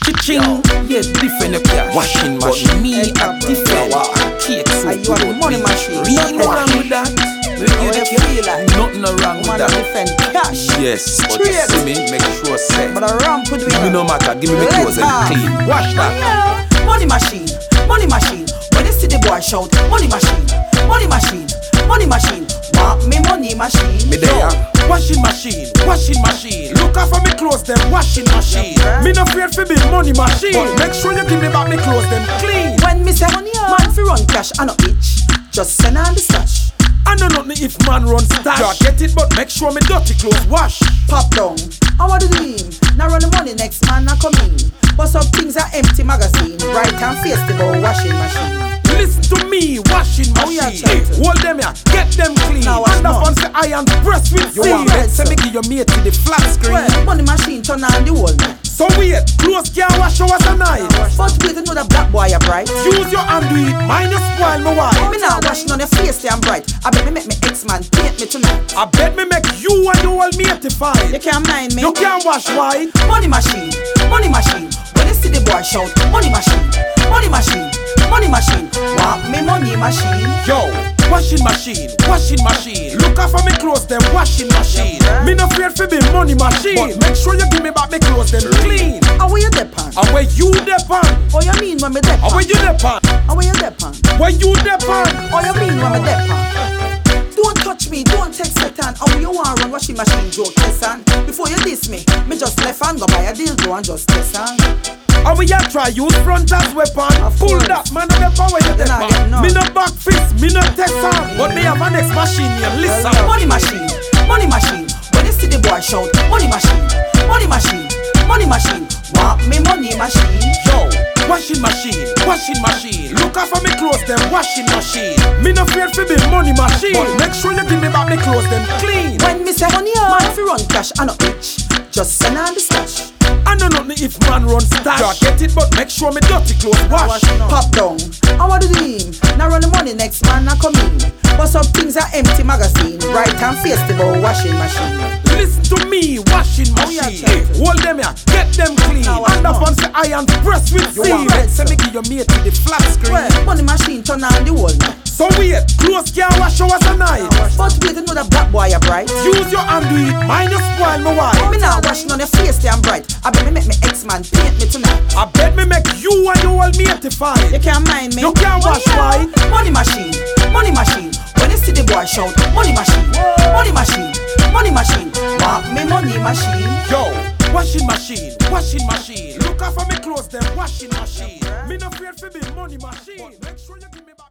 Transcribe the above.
Ching, yeah, different cash. Washing machine, me a different. Cake so you are the money machine. Nothing wrong with that. Nothing wrong with that. Different cash. Yes, but see me, make sure say. But I ramp with Me no matter, give me my clothes and clean. Wash that. Money machine, money machine. When you see the boy shout, money machine, money machine, money machine. Want me money machine? Me there. Washing machine, washing machine. Look out for me clothes, them washing machine. Me no afraid for be money machine, but make sure you give me back me clothes, them clean. When me say money, man fi run cash, I no itch. Just send on the stash. I know nothing if man run stash. You get it, but make sure me dirty clothes wash. Pop down, I want to do him. Now run the money, next man I come in. But some things are empty magazine. Bright and face the bow washing machine. Listen to me, washing machine. Hey, hold them here, get them clean. Now and up on the iron press with You steam. want red, Say me give your mate to the flat screen. Well, money machine turn on the whole night. So wait, clothes can't wash hours a night. But wait, you know that black boy are bright. Use your hand do it, mine you spoil my wife. Me now washing on your face, they am bright. I bet me make me ex-man paint me tonight. I bet me make you and you all matey You can't mind me. You can't wash white. Money machine, money machine. When you see the boy shout, money machine, money machine, money machine. Want me money machine? Yo, washing machine, washing machine. Look out for me clothes, them washing machine. Me no afraid for be money machine, but make sure you give me back me clothes, them clean. How where you depend? And where you depend? Oh you mean when me depend? And where you depend? How where you depend? Where you depend? Oh you mean when me depend? Don't touch me, don't take Satan. How you want run washing machine joke, listen. Before you diss me just left hand go buy a dildo and just listen. And we a try use front as weapon. Pull that man on the power you depend. Me no back fist, me no test arm, but me have an next machine here, listen. Money machine, money machine. When you see the boy shout, money machine, money machine, money machine. Want me money machine? Yo, washing machine, washing machine. Look out for me clothes, them washing machine. Me no afraid for be money machine, but make sure you give me back me clothes, them clean. When me say money, man fi run cash, I no itch. Just send on the stash. I know nothing if man run stash. You get it, but make sure me dirty clothes wash. Pop down, I want to do him. Now run the money, next man I come in. But some things are empty magazine. Bright and face the bow washing machine. Listen to me, washing machine. Hey, hold them here, get them clean. And up on the iron press with steam. Say me give your mate to the flat screen. Well, money machine turn on the whole night. So wait, clothes can't wash hours a night. But wait, you know that black boy are bright. Use your hand do it, mine you spoil my wife. Me now washing on your face, they am bright. I bet me make me ex-man paint me tonight. I bet me make you and you all matey You can't mind me. You can't wash white. Money machine, money machine. When you see the boy shout, money machine, money machine, money machine. Want me money machine? Yo, washing machine, washing machine. Look out for me clothes, them washing machine. Me no afraid for be money machine. Make sure you give me back.